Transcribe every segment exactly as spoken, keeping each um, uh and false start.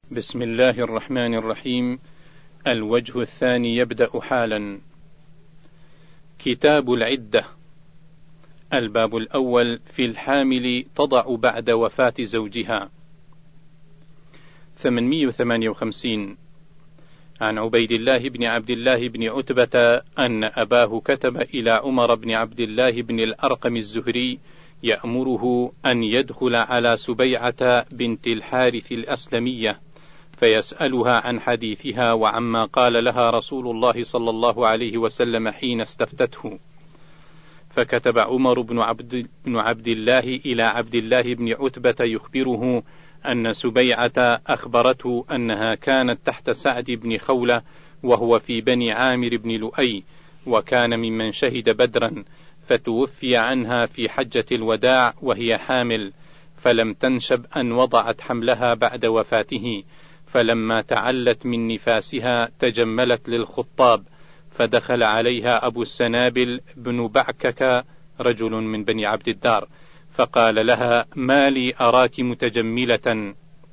بسم الله الرحمن الرحيم. الوجه الثاني يبدأ حالا. كتاب العدة. الباب الأول في الحامل تضع بعد وفاة زوجها. ثمانمائة وثمانية وخمسين. عن عبيد الله بن عبد الله بن عتبة أن أباه كتب إلى عمر بن عبد الله بن الأرقم الزهري يأمره أن يدخل على سبيعة بنت الحارث الأسلمية فيسألها عن حديثها وعما قال لها رسول الله صلى الله عليه وسلم حين استفتته. فكتب عمر بن عبد, بن عبد الله إلى عبد الله بن عتبة يخبره أن سبيعة أخبرته أنها كانت تحت سعد بن خولة وهو في بني عامر بن لؤي، وكان ممن شهد بدرا، فتوفي عنها في حجة الوداع وهي حامل، فلم تنشب أن وضعت حملها بعد وفاته، فلما تعلت من نفاسها تجملت للخطاب، فدخل عليها أبو السنابل بن بعكك رجل من بني عبد الدار، فقال لها: ما لي أراك متجملة،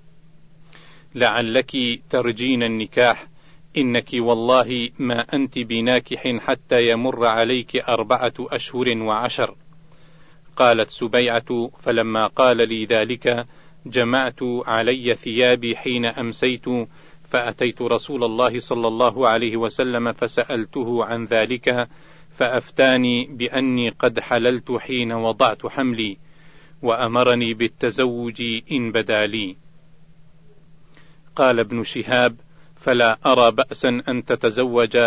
لعلك ترجين النكاح، إنك والله ما أنت بناكح حتى يمر عليك أربعة أشهر وعشر. قالت سبيعة: فلما قال لي ذلك جمعت علي ثيابي حين أمسيت، فأتيت رسول الله صلى الله عليه وسلم فسألته عن ذلك، فأفتاني بأني قد حللت حين وضعت حملي، وأمرني بالتزوج إن بدا لي. قال ابن شهاب: فلا أرى بأسا أن تتزوج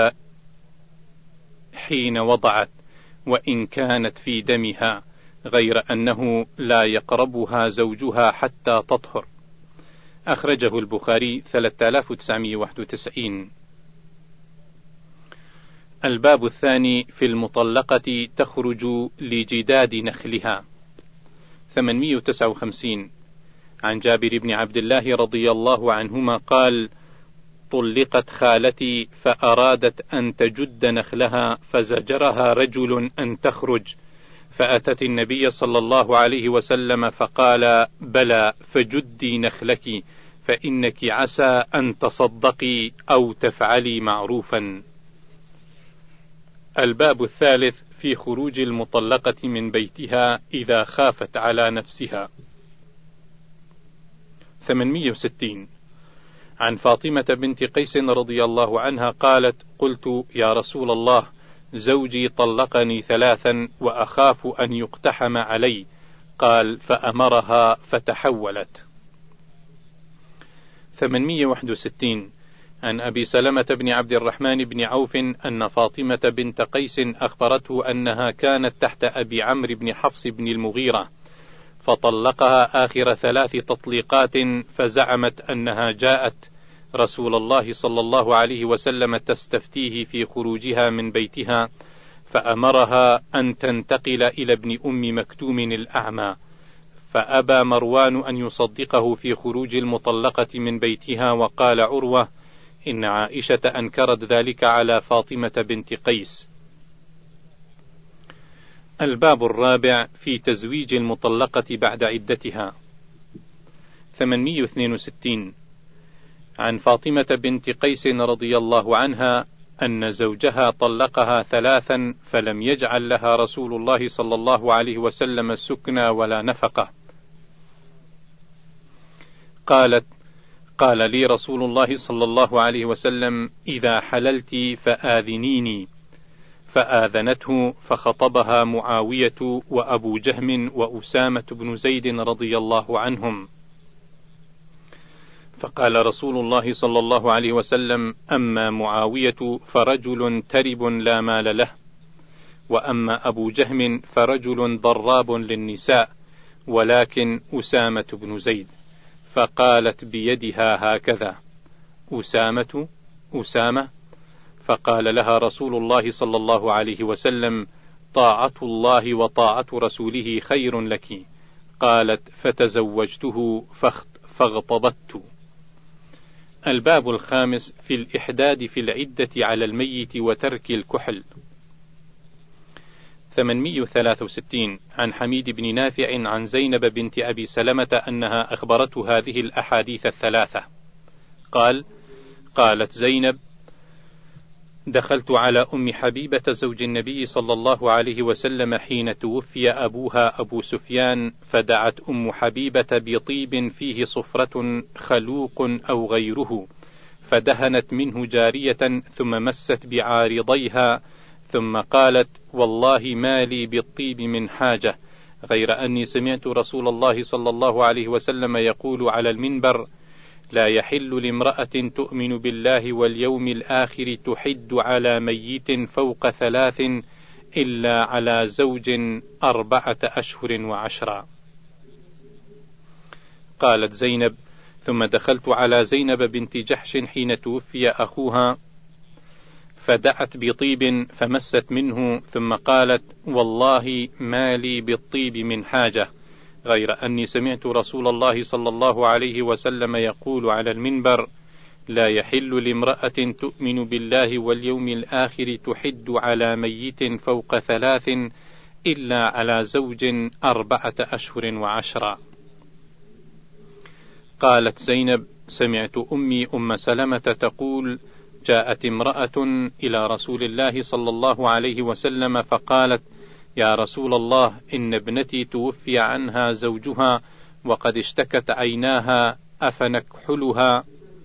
حين وضعت، وإن كانت في دمها، غير أنه لا يقربها زوجها حتى تطهر. أخرجه البخاري ثلاثة آلاف وتسعمائة وواحد وتسعين. الباب الثاني في المطلقة تخرج لجداد نخلها. ثمانمائة وتسعة وخمسين. عن جابر بن عبد الله رضي الله عنهما قال: طلقت خالتي فأرادت أن تجد نخلها، فزجرها رجل أن تخرج، فأتت النبي صلى الله عليه وسلم فقال: بلى، فجدي نخلك، فإنك عسى أن تصدقي أو تفعلي معروفا. الباب الثالث في خروج المطلقة من بيتها إذا خافت على نفسها. ثمانمائة وستين. عن فاطمة بنت قيس رضي الله عنها قالت: قلت: يا رسول الله، زوجي طلقني ثلاثا وأخاف أن يقتحم علي. قال: فأمرها فتحولت. ثمانمائة وواحد وستين. عن أبي سلمة بن عبد الرحمن بن عوف أن فاطمة بنت قيس أخبرته أنها كانت تحت أبي عمرو بن حفص بن المغيرة، فطلقها آخر ثلاث تطليقات، فزعمت أنها جاءت رسول الله صلى الله عليه وسلم تستفتيه في خروجها من بيتها، فأمرها أن تنتقل إلى ابن أم مكتوم الأعمى، فأبى مروان أن يصدقه في خروج المطلقة من بيتها، وقال عروة: إن عائشة أنكرت ذلك على فاطمة بنت قيس. الباب الرابع في تزويج المطلقة بعد عدتها. ثمانمائة واثنين وستين. عن فاطمة بنت قيس رضي الله عنها أن زوجها طلقها ثلاثا، فلم يجعل لها رسول الله صلى الله عليه وسلم سكنى ولا نفقة. قالت: قال لي رسول الله صلى الله عليه وسلم: إذا حللت فآذنيني، فآذنته، فخطبها معاوية وأبو جهم وأسامة بن زيد رضي الله عنهم، فقال رسول الله صلى الله عليه وسلم: أما معاوية فرجل ترب لا مال له، وأما أبو جهم فرجل ضراب للنساء، ولكن أسامة بن زيد. فقالت بيدها هكذا: أسامة أسامة. فقال لها رسول الله صلى الله عليه وسلم: طاعة الله وطاعة رسوله خير لك. قالت: فتزوجته فاغتبطت. الباب الخامس في الإحداد في العدة على الميت وترك الكحل. ثمانمائة وثلاثة وستين. عن حميد بن نافع عن زينب بنت أبي سلمة أنها أخبرته هذه الأحاديث الثلاثة. قال: قالت زينب: دخلت على أم حبيبة زوج النبي صلى الله عليه وسلم حين توفي أبوها أبو سفيان، فدعت أم حبيبة بطيب فيه صفرة خلوق أو غيره، فدهنت منه جارية ثم مست بعارضيها، ثم قالت: والله ما لي بالطيب من حاجة، غير أني سمعت رسول الله صلى الله عليه وسلم يقول على المنبر: لا يحل لامرأة تؤمن بالله واليوم الآخر تحد على ميت فوق ثلاث إلا على زوج أربعة أشهر وعشرا. قالت زينب: ثم دخلت على زينب بنت جحش حين توفي أخوها، فدعت بطيب فمست منه، ثم قالت: والله ما لي بالطيب من حاجة، غير أني سمعت رسول الله صلى الله عليه وسلم يقول على المنبر: لا يحل لامرأة تؤمن بالله واليوم الآخر تحد على ميت فوق ثلاث إلا على زوج أربعة أشهر وعشرا. قالت زينب: سمعت أمي أم سلمة تقول: جاءت امرأة إلى رسول الله صلى الله عليه وسلم فقالت: يا رسول الله، إن ابنتي توفي عنها زوجها وقد اشتكت عيناها، أفنكحلها؟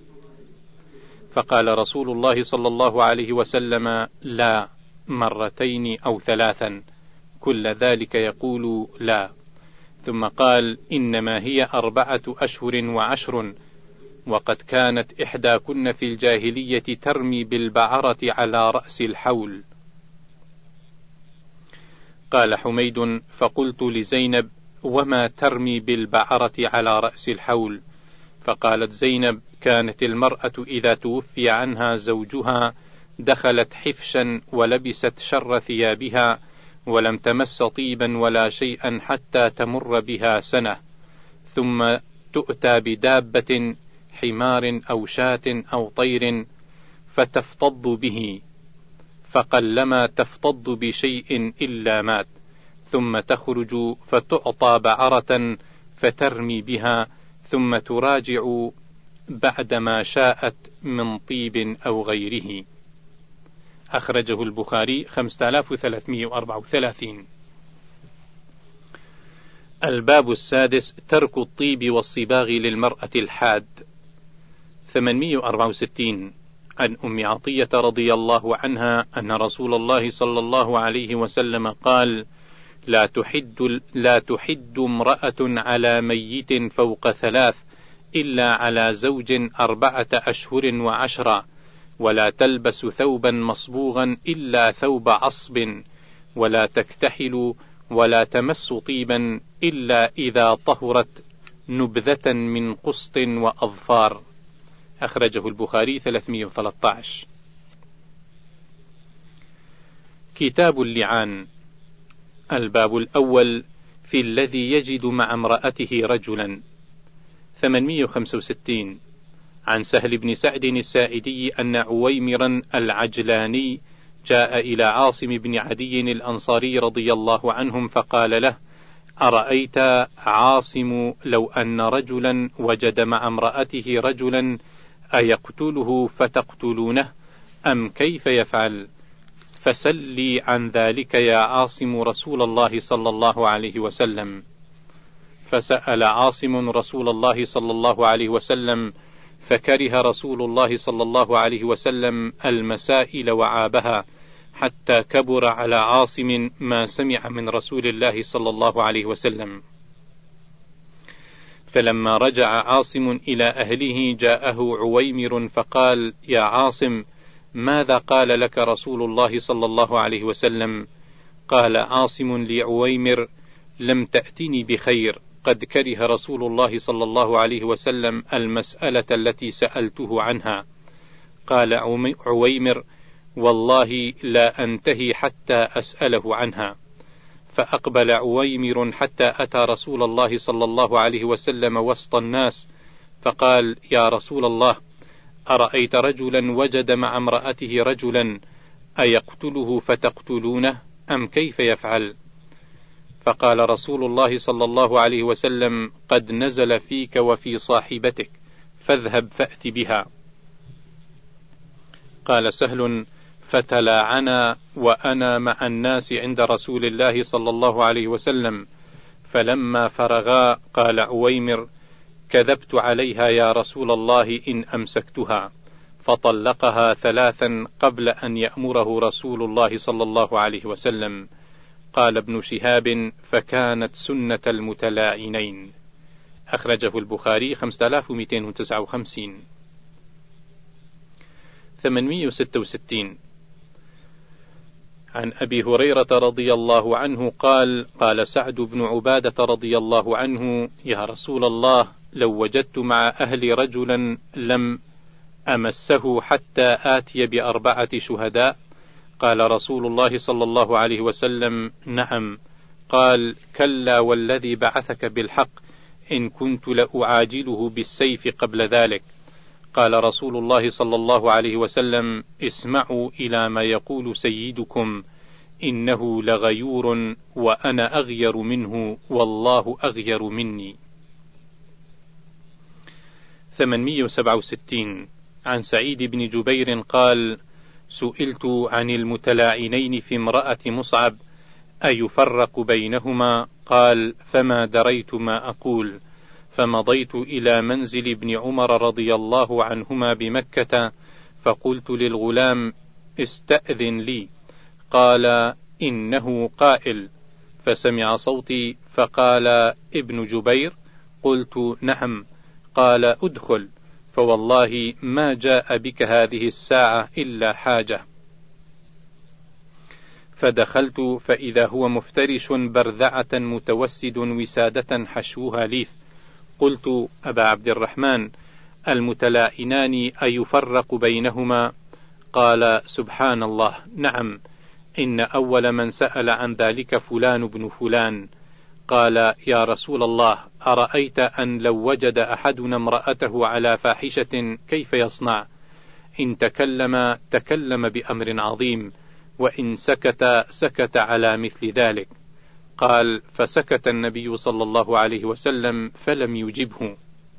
فقال رسول الله صلى الله عليه وسلم: لا، مرتين أو ثلاثا، كل ذلك يقول لا. ثم قال: إنما هي أربعة أشهر وعشر، وقد كانت إحداكن في الجاهلية ترمي بالبعرة على رأس الحول. قال حميد: فقلت لزينب: وما ترمي بالبعرة على رأس الحول؟ فقالت زينب: كانت المرأة إذا توفي عنها زوجها دخلت حفشا ولبست شر ثيابها، ولم تمس طيبا ولا شيئا حتى تمر بها سنة، ثم تؤتى بدابة، حمار أو شاة أو طير، فتفتض به، فقلما تفتض بشيء إلا مات، ثم تخرج فتعطى بعرة فترمي بها، ثم تراجع بعدما شاءت من طيب أو غيره. أخرجه البخاري خمسة آلاف وثلاثمائة وأربعة وثلاثين. الباب السادس: ترك الطيب والصباغ للمرأة الحاد. ثمانمائة وأربعة وستين. عن أم عطية رضي الله عنها أن رسول الله صلى الله عليه وسلم قال: لا تحد, لا تحد امرأة على ميت فوق ثلاث إلا على زوج أربعة أشهر وعشرة، ولا تلبس ثوبا مصبوغا إلا ثوب عصب، ولا تكتحل ولا تمس طيبا إلا إذا طهرت نبذة من قسط وأظفار. أخرجه البخاري ثلاثمائة وثلاثة عشر. كتاب اللعان. الباب الأول: في الذي يجد مع امرأته رجلا. ثمانمائة وخمسة وستين. عن سهل بن سعد السائدي أن عويمرا العجلاني جاء إلى عاصم بن عدي الأنصاري رضي الله عنهم فقال له: أرأيت عاصم لو أن رجلا وجد مع امرأته رجلا أيقتله فتقتلونه أم كيف يفعل؟ فسلي عن ذلك يا عاصم رسول الله صلى الله عليه وسلم. فسأل عاصم رسول الله صلى الله عليه وسلم، فكره رسول الله صلى الله عليه وسلم المسائل وعابها، حتى كبر على عاصم ما سمع من رسول الله صلى الله عليه وسلم. فلما رجع عاصم إلى أهله جاءه عويمر فقال: يا عاصم، ماذا قال لك رسول الله صلى الله عليه وسلم؟ قال عاصم لعويمر: لم تأتني بخير، قد كره رسول الله صلى الله عليه وسلم المسألة التي سألته عنها. قال عويمر: والله لا أنتهي حتى أسأله عنها. فأقبل عويمر حتى أتى رسول الله صلى الله عليه وسلم وسط الناس، فقال: يا رسول الله، أرأيت رجلا وجد مع امرأته رجلا أيقتله فتقتلونه أم كيف يفعل؟ فقال رسول الله صلى الله عليه وسلم: قد نزل فيك وفي صاحبتك، فاذهب فأت بها. قال سهل: فتلاعنا وأنا مع الناس عند رسول الله صلى الله عليه وسلم، فلما فرغا قال عويمر: كذبت عليها يا رسول الله إن أمسكتها، فطلقها ثلاثا قبل أن يأمره رسول الله صلى الله عليه وسلم. قال ابن شهاب: فكانت سنة المتلاعنين. أخرجه البخاري خمسة آلاف ومئتين وتسعة وخمسين. ثمانمئة وستة وستين. عن أبي هريرة رضي الله عنه قال: قال سعد بن عبادة رضي الله عنه: يا رسول الله، لو وجدت مع أهل رجلا لم أمسه حتى آتي بأربعة شهداء. قال رسول الله صلى الله عليه وسلم: نعم. قال: كلا والذي بعثك بالحق، إن كنت لأعاجله بالسيف قبل ذلك. قال رسول الله صلى الله عليه وسلم: اسمعوا إلى ما يقول سيدكم، إنه لغيور وأنا أغير منه والله أغير مني. ثمانمئة وسبعة وستين. عن سعيد بن جبير قال: سئلت عن المتلاعنين في امرأة مصعب أيفرق بينهما؟ قال: فما دريت ما أقول، فمضيت إلى منزل ابن عمر رضي الله عنهما بمكة، فقلت للغلام: استأذن لي. قال: إنه قائل. فسمع صوتي فقال: ابن جبير؟ قلت: نعم. قال: ادخل، فوالله ما جاء بك هذه الساعة إلا حاجة. فدخلت فإذا هو مفترش برذعة متوسد وسادة حشوها ليف. قلت: أبا عبد الرحمن، المتلاعنان أيفرق بينهما؟ قال: سبحان الله، نعم، إن أول من سأل عن ذلك فلان بن فلان. قال: يا رسول الله، أرأيت أن لو وجد أحدنا امرأته على فاحشة كيف يصنع؟ إن تكلم تكلم بأمر عظيم، وإن سكت سكت على مثل ذلك. قال: فسكت النبي صلى الله عليه وسلم فلم يجبه.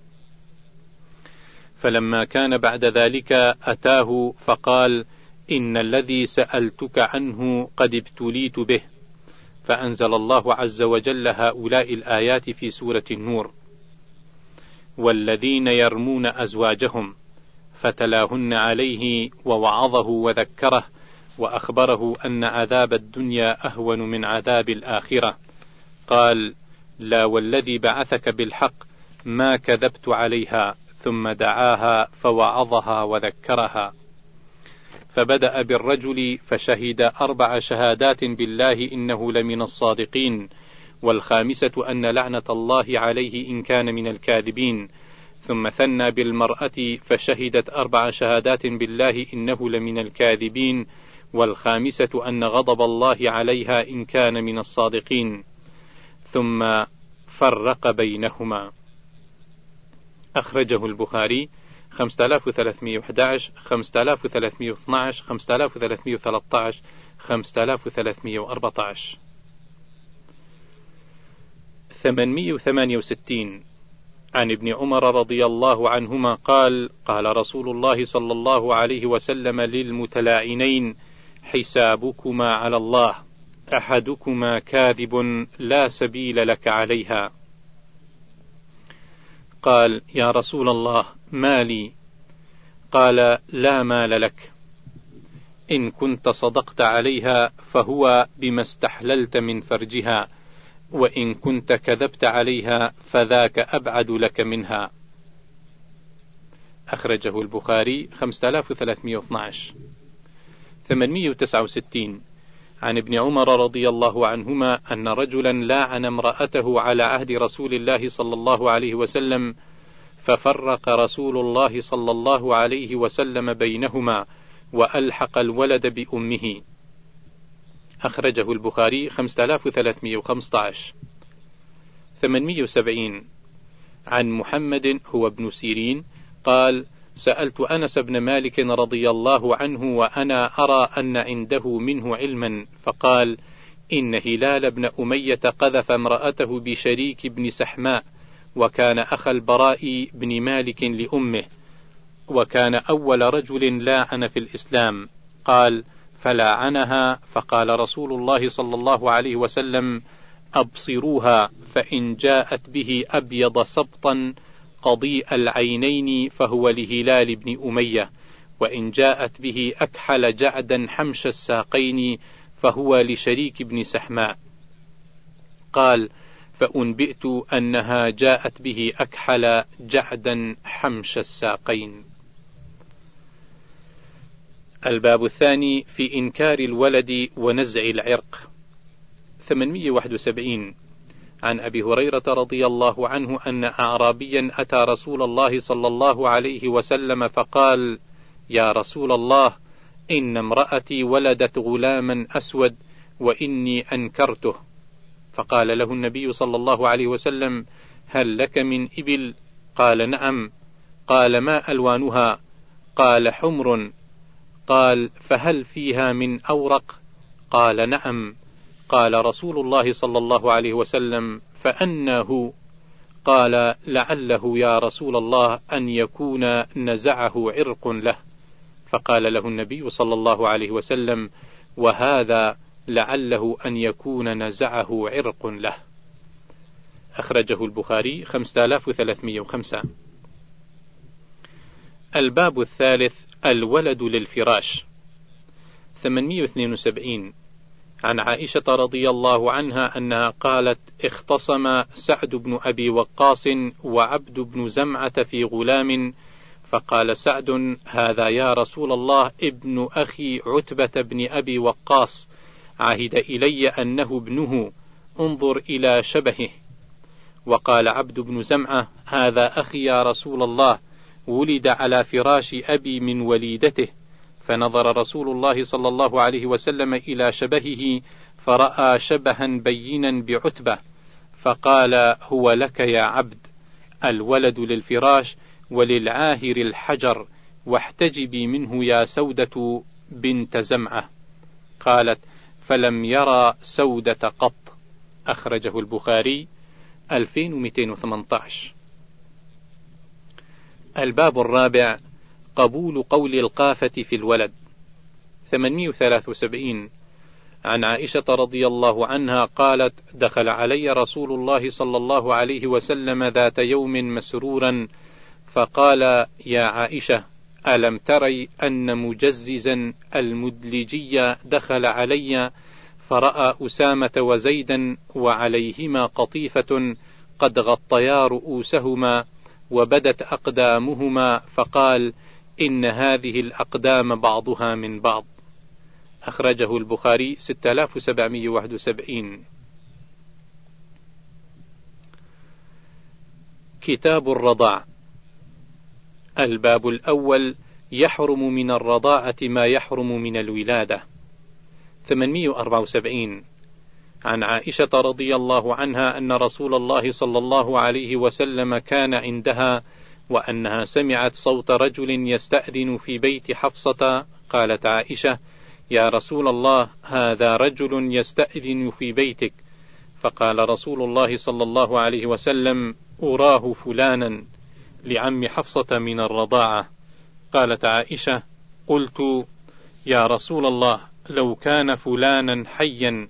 فلما كان بعد ذلك أتاه فقال: إن الذي سألتك عنه قد ابتليت به. فأنزل الله عز وجل هؤلاء الآيات في سورة النور: والذين يرمون أزواجهم، فتلاهن عليه ووعظه وذكره وأخبره أن عذاب الدنيا أهون من عذاب الآخرة. قال: لا والذي بعثك بالحق ما كذبت عليها، ثم دعاها فوعظها وذكرها. فبدأ بالرجل فشهد أربع شهادات بالله إنه لمن الصادقين، والخامسة أن لعنة الله عليه إن كان من الكاذبين. ثم ثنى بالمرأة فشهدت أربع شهادات بالله إنه لمن الكاذبين، والخامسة أن غضب الله عليها إن كان من الصادقين. ثم فرق بينهما. أخرجه البخاري خمسة آلاف وثلاثمئة وأحد عشر، خمسة آلاف وثلاثمئة واثني عشر، خمسة آلاف وثلاثمئة وثلاثة عشر، خمسة آلاف وثلاثمئة وأربعة عشر. ثمانمئة وثمانية وستين. عن ابن عمر رضي الله عنهما قال: قال رسول الله صلى الله عليه وسلم للمتلاعنين: حسابكما على الله، أحدكما كاذب لا سبيل لك عليها. قال: يا رسول الله، ما لي؟ قال: لا مال لك. إن كنت صدقت عليها فهو بما استحللت من فرجها، وإن كنت كذبت عليها فذاك أبعد لك منها. أخرجه البخاري خمسة آلاف وثلاثمئة واثني عشر. ثمانمئة وتسعة وستين. عن ابن عمر رضي الله عنهما أن رجلا لاعن امرأته على عهد رسول الله صلى الله عليه وسلم، ففرق رسول الله صلى الله عليه وسلم بينهما وألحق الولد بأمه. أخرجه البخاري خمسة آلاف وثلاثمئة وخمسة عشر. ثمانمئة وسبعين. عن محمد هو ابن سيرين قال: سألت أنس بن مالك رضي الله عنه وأنا أرى أن عنده منه علما، فقال: إن هلال بن أمية قذف امرأته بشريك بن سحماء، وكان أخا البراء بن مالك لأمه. وكان أول رجل لاعن في الإسلام. قال: فلاعنها، فقال رسول الله صلى الله عليه وسلم: أبصروها، فإن جاءت به أبيض سبطا قضيء العينين فهو لهلال بن أمية، وإن جاءت به أكحل جعدا حمش الساقين فهو لشريك بن سحماء. قال: فأنبئت أنها جاءت به أكحل جعدا حمش الساقين. الباب الثاني في إنكار الولد ونزع العرق. ثمانمئة وواحد وسبعين. عن أبي هريرة رضي الله عنه أن أعرابيا أتى رسول الله صلى الله عليه وسلم فقال: يا رسول الله، إن امرأتي ولدت غلاما أسود وإني أنكرته. فقال له النبي صلى الله عليه وسلم: هل لك من إبل؟ قال: نعم. قال: ما ألوانها؟ قال: حمر. قال: فهل فيها من أورق؟ قال: نعم. قال رسول الله صلى الله عليه وسلم: فأنه؟ قال: لعله يا رسول الله أن يكون نزعه عرق له. فقال له النبي صلى الله عليه وسلم: وهذا لعله أن يكون نزعه عرق له. أخرجه البخاري خمسة آلاف وثلاثمئة وخمسة. الباب الثالث الولد للفراش. ثمانمئة واثنين وسبعين. عن عائشة رضي الله عنها أنها قالت: اختصم سعد بن أبي وقاص وعبد بن زمعة في غلام، فقال سعد: هذا يا رسول الله ابن أخي عتبة بن أبي وقاص، عهد إلي أنه ابنه، انظر إلى شبهه. وقال عبد بن زمعة: هذا أخي يا رسول الله، ولد على فراش أبي من وليدته. فنظر رسول الله صلى الله عليه وسلم إلى شبهه فرأى شبها بينا بعتبة، فقال: هو لك يا عبد، الولد للفراش وللعاهر الحجر، واحتجبي منه يا سودة بنت زمعة. قالت: فلم يرى سودة قط. أخرجه البخاري ألفين ومئتين وثمانية عشر. الباب الرابع قبول قول القافة في الولد. ثمانمئة وثلاثة وسبعين. عن عائشة رضي الله عنها قالت: دخل علي رسول الله صلى الله عليه وسلم ذات يوم مسرورا فقال: يا عائشة، ألم تري أن مجززا المدلجي دخل علي فرأى أسامة وزيدا وعليهما قطيفة قد غطيا رؤوسهما وبدت أقدامهما، فقال: إن هذه الأقدام بعضها من بعض. أخرجه البخاري ستة آلاف وسبعمئة وواحد وسبعين. كتاب الرضاع. الباب الأول يحرم من الرضاعة ما يحرم من الولادة. ثمانمئة وأربعة وسبعين. عن عائشة رضي الله عنها أن رسول الله صلى الله عليه وسلم كان عندها وأنها سمعت صوت رجل يستأذن في بيت حفصة. قالت عائشة: يا رسول الله، هذا رجل يستأذن في بيتك. فقال رسول الله صلى الله عليه وسلم: أراه فلانا، لعم حفصة من الرضاعة. قالت عائشة: قلت: يا رسول الله، لو كان فلانا حيا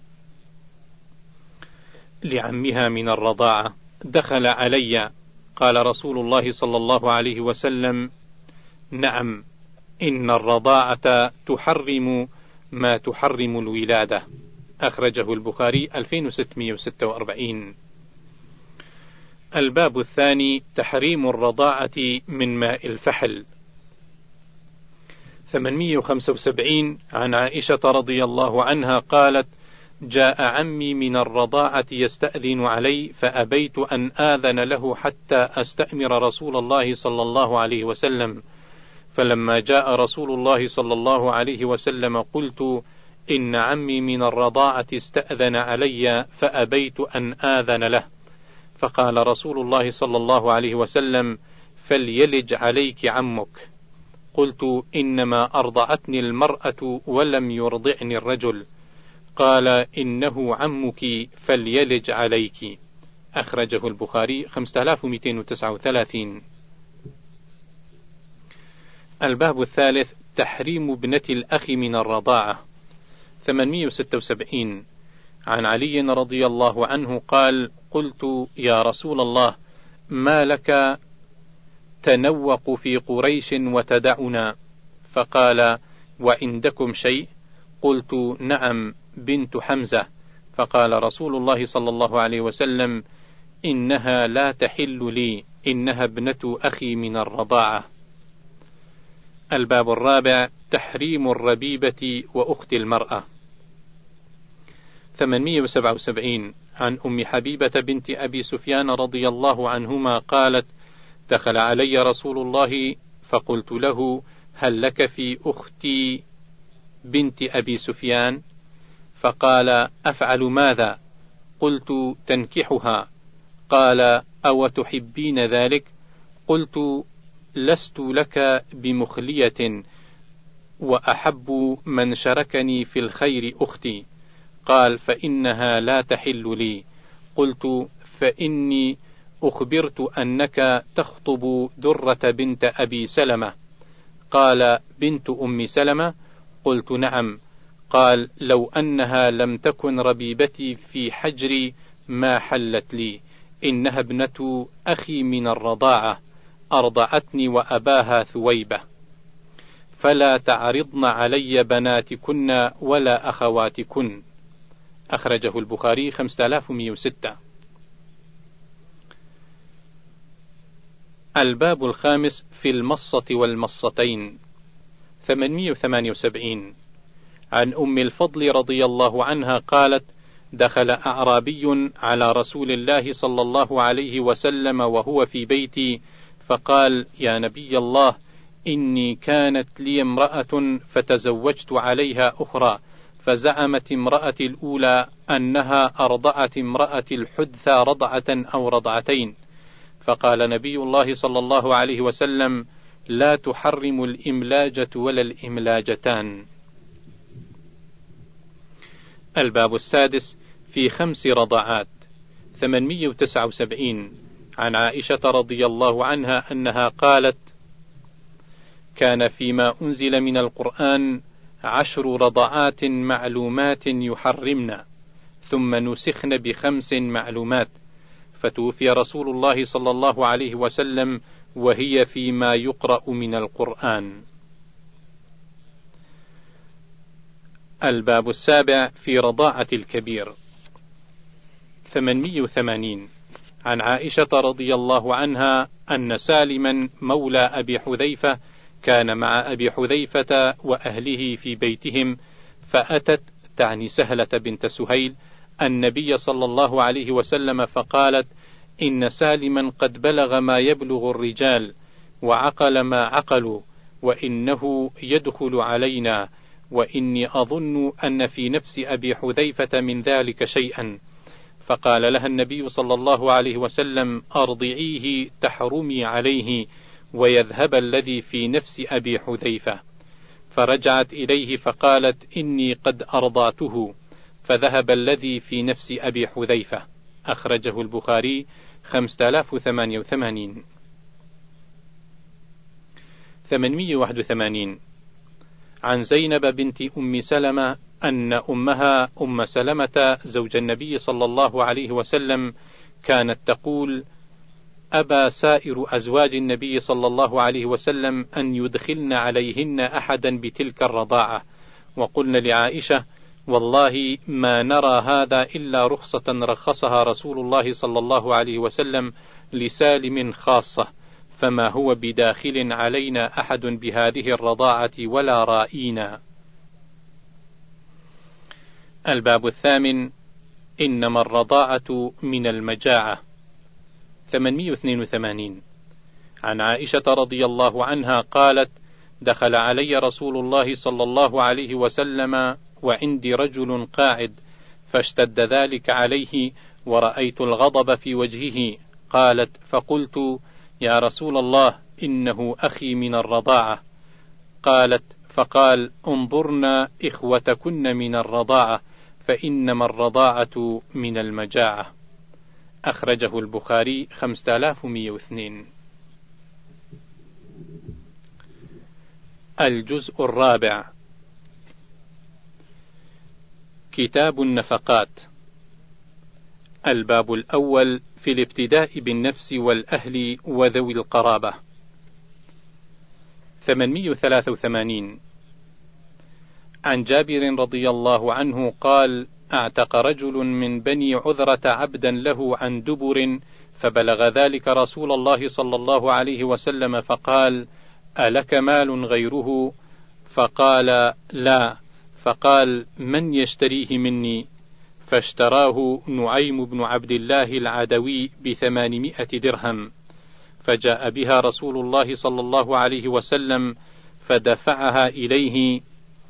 لعمها من الرضاعة دخل علي. قال رسول الله صلى الله عليه وسلم: نعم، إن الرضاعة تحرم ما تحرم الولادة. أخرجه البخاري ألفين وستمئة وستة وأربعين. الباب الثاني تحريم الرضاعة من ماء الفحل. ثمانمئة وخمسة وسبعين. عن عائشة رضي الله عنها قالت: جاء عمي من الرضاعة يستأذن علي فأبيت أن آذن له حتى أستأمر رسول الله صلى الله عليه وسلم. فلما جاء رسول الله صلى الله عليه وسلم قلت: إن عمي من الرضاعة استأذن علي فأبيت أن آذن له. فقال رسول الله صلى الله عليه وسلم: فليلج عليك عمك. قلت: إنما أرضعتني المرأة ولم يرضعني الرجل. قال: إنه عمك فليلج عليك. أخرجه البخاري خمسة آلاف ومئتين وتسعة وثلاثين. الباب الثالث تحريم ابنة الأخ من الرضاعة. ثمانمئة وستة وسبعين عن علي رضي الله عنه قال: قلت يا رسول الله ما لك تنوق في قريش وتدعنا؟ فقال: وعندكم شيء؟ قلت: نعم، بنت حمزة. فقال رسول الله صلى الله عليه وسلم: إنها لا تحل لي، إنها ابنة أخي من الرضاعة. الباب الرابع تحريم الربيبة وأخت المرأة. ثمانمئة وسبعة وسبعين عن أم حبيبة بنت أبي سفيان رضي الله عنهما قالت: دخل علي رسول الله فقلت له: هل لك في أختي بنت أبي سفيان؟ فقال: أفعل ماذا؟ قلت: تنكحها. قال: أو تحبين ذلك؟ قلت: لست لك بمخلية، وأحب من شركني في الخير أختي. قال: فإنها لا تحل لي. قلت: فإني أخبرت أنك تخطب درة بنت أبي سلمة. قال: بنت أم سلمة؟ قلت: نعم. قال: لو أنها لم تكن ربيبتي في حجري ما حلت لي، إنها ابنة أخي من الرضاعة، أرضعتني وأباها ثويبة، فلا تعرضن علي بناتكن ولا أخواتكن. أخرجه البخاري خمسة آلاف ومئة وستة. الباب الخامس في المصة والمصتين. ثمانمئة وثمانية وسبعين عن أم الفضل رضي الله عنها قالت: دخل أعرابي على رسول الله صلى الله عليه وسلم وهو في بيتي، فقال: يا نبي الله، إني كانت لي امرأة فتزوجت عليها أخرى، فزعمت امرأة الأولى أنها أرضعت امرأة الحدثى رضعة أو رضعتين. فقال نبي الله صلى الله عليه وسلم: لا تحرم الإملاجة ولا الإملاجتان. الباب السادس في خمس رضعات. ثمانمئة وتسعة وسبعين عن عائشة رضي الله عنها أنها قالت: كان فيما أنزل من القرآن عشر رضعات معلومات يحرمن، ثم نسخن بخمس معلومات، فتوفي رسول الله صلى الله عليه وسلم وهي فيما يقرأ من القرآن. الباب السابع في رضاعة الكبير. ثمانمئة وثمانين عن عائشة رضي الله عنها أن سالما مولى أبي حذيفة كان مع أبي حذيفة وأهله في بيتهم، فأتت تعني سهلة بنت سهيل النبي صلى الله عليه وسلم فقالت: إن سالما قد بلغ ما يبلغ الرجال، وعقل ما عقلوا، وإنه يدخل علينا، وإني أظن أن في نفس أبي حذيفة من ذلك شيئا. فقال لها النبي صلى الله عليه وسلم: أرضعيه تحرمي عليه، ويذهب الذي في نفس أبي حذيفة. فرجعت إليه فقالت: إني قد أرضعته، فذهب الذي في نفس أبي حذيفة. أخرجه البخاري خمسة آلاف وثمانية وثمانين. ثمانمئة وواحد وثمانين عن زينب بنت أم سلمة أن أمها أم سلمة زوج النبي صلى الله عليه وسلم كانت تقول: أبى سائر أزواج النبي صلى الله عليه وسلم أن يدخلن عليهن أحدا بتلك الرضاعة، وقلن لعائشة: والله ما نرى هذا إلا رخصة رخصها رسول الله صلى الله عليه وسلم لسالم خاصة، فما هو بداخل علينا أحد بهذه الرضاعة ولا رائينا. الباب الثامن إنما الرضاعة من المجاعة. ثمانمئة واثنين وثمانين عن عائشة رضي الله عنها قالت: دخل علي رسول الله صلى الله عليه وسلم وعندي رجل قاعد، فاشتد ذلك عليه ورأيت الغضب في وجهه. قالت: فقلت: يا رسول الله، إنه أخي من الرضاعة. قالت: فقال: انظرنا إخوتكن من الرضاعة، فإنما الرضاعة من المجاعة. أخرجه البخاري خمسة آلاف ومئة واثنين. الجزء الرابع. كتاب النفقات. الباب الأول في الابتداء بالنفس والأهل وذوي القرابة. ثمانمائة وثلاثة وثمانين. عن جابر رضي الله عنه قال: اعتق رجل من بني عذرة عبدا له عن دبر، فبلغ ذلك رسول الله صلى الله عليه وسلم فقال: ألك مال غيره؟ فقال: لا. فقال: من يشتريه مني؟ فاشتراه نعيم بن عبد الله العدوي بثمانمائة درهم، فجاء بها رسول الله صلى الله عليه وسلم فدفعها إليه،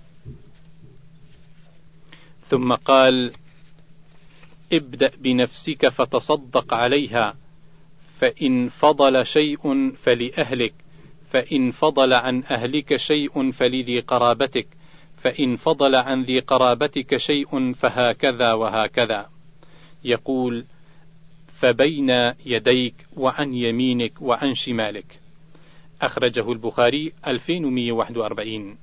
ثم قال: ابدأ بنفسك فتصدق عليها، فإن فضل شيء فلأهلك، فإن فضل عن أهلك شيء فلذي قرابتك، فإن فضل عن ذي قرابتك شيء فهكذا وهكذا. يقول: فبين يديك وعن يمينك وعن شمالك. أخرجه البخاري ألفين ومئة وواحد وأربعين.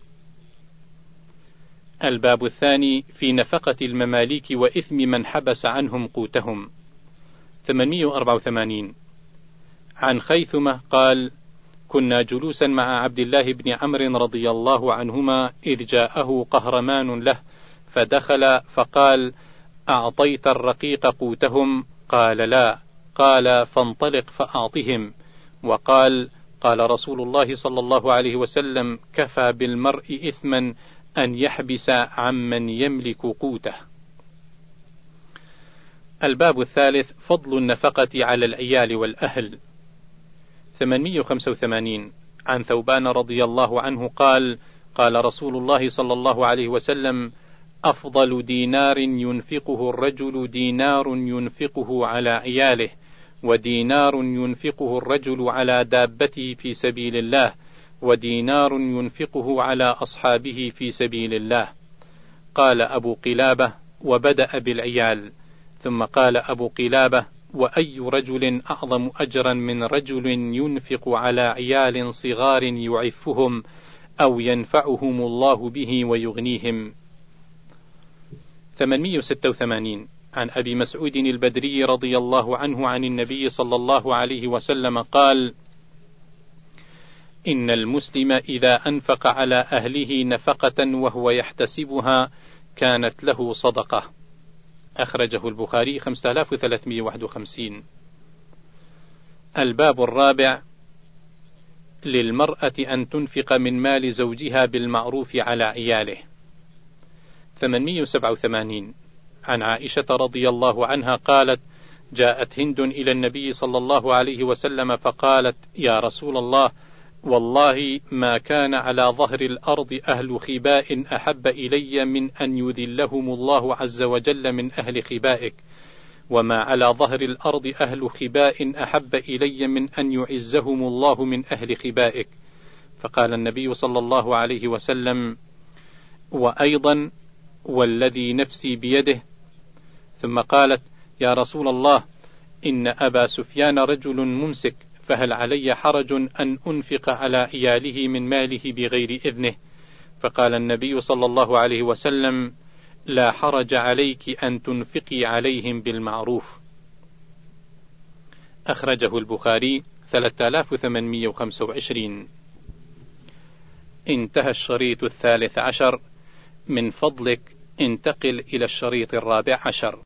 الباب الثاني في نفقة المماليك وإثم من حبس عنهم قوتهم. ثمانمائة وأربعة وثمانين. عن خيثمة قال: كنا جلوسا مع عبد الله بن عمرو رضي الله عنهما إذ جاءه قهرمان له، فدخل فقال: أعطيت الرقيق قوتهم؟ قال: لا. قال: فانطلق فأعطهم. وقال: قال رسول الله صلى الله عليه وسلم: كفى بالمرء إثما أن يحبس عمن يملك قوته. الباب الثالث فضل النفقة على العيال والأهل. ثمانمائة وخمسة وثمانين. عن ثوبان رضي الله عنه قال: قال رسول الله صلى الله عليه وسلم: أفضل دينار ينفقه الرجل دينار ينفقه على عياله، ودينار ينفقه الرجل على دابته في سبيل الله، ودينار ينفقه على أصحابه في سبيل الله. قال أبو قلابة: وبدأ بالعيال. ثم قال أبو قلابة: وأي رجل أعظم أجرا من رجل ينفق على عيال صغار يعفهم أو ينفعهم الله به ويغنيهم. ثمانمائة وستة وثمانين. عن أبي مسعود البدري رضي الله عنه عن النبي صلى الله عليه وسلم قال: إن المسلم إذا أنفق على أهله نفقة وهو يحتسبها كانت له صدقة. أخرجه البخاري خمسة آلاف وثلاثمائة وواحد وخمسين. الباب الرابع للمرأة أن تنفق من مال زوجها بالمعروف على عياله. ثمانمائة وسبعة وثمانين. عن عائشة رضي الله عنها قالت: جاءت هند إلى النبي صلى الله عليه وسلم فقالت: يا رسول الله، والله ما كان على ظهر الأرض أهل خباء أحب إلي من أن يذلهم الله عز وجل من أهل خبائك، وما على ظهر الأرض أهل خباء أحب إلي من أن يعزهم الله من أهل خبائك. فقال النبي صلى الله عليه وسلم: وأيضا والذي نفسي بيده. ثم قالت: يا رسول الله، إن أبا سفيان رجل ممسك، فهل علي حرج أن أنفق على عياله من ماله بغير إذنه؟ فقال النبي صلى الله عليه وسلم: لا حرج عليك أن تنفقي عليهم بالمعروف. أخرجه البخاري ثلاثة آلاف وثمانمائة وخمسة وعشرين. انتهى الشريط الثالث عشر. من فضلك انتقل إلى الشريط الرابع عشر.